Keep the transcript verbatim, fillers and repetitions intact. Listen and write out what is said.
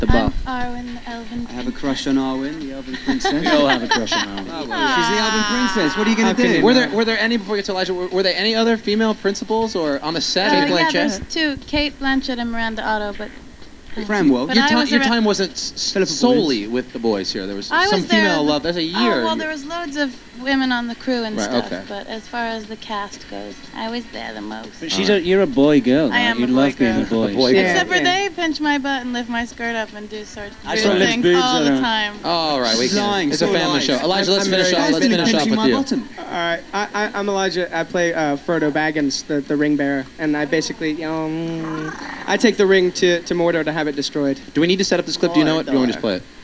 The buff. I'm Arwen, the elven I have a crush on Arwen, the elven princess. We all have a crush on Arwen. Oh, well, she's the elven princess. What are you going to do? Were there were there any before you get to Elijah? Were, were there any other female principals or on the set? Uh, anything yeah, like there's that? two, Kate Blanchett and Miranda Otto, but... Framwell. But Your, I ti- was your around- time wasn't s- Philippa solely with the boys here. There was I some was there female the- love. That's a year. Oh, well, there was loads of women on the crew and Right, stuff, okay. but as far as the cast goes, I was there the most. But she's a, you're a boy girl. I right? am You a boy love being girl. a boy. A boy so- girl. Except for yeah. they pinch my butt and lift my skirt up and do sort I weird saw Liz things boobs all on the her. time. All right, we She's can. lying, It's a so family lies. show. Elijah, let's I'm finish very- off. Guys, Let's been finish off pinching with my you. bottom. All right, I, I, I'm Elijah. I play uh, Frodo Baggins, the, the ring bearer, and I basically, um, I take the ring to, to Mordor to have it destroyed. Do we need to set up this clip? Do you know it? Do you want me to just play it?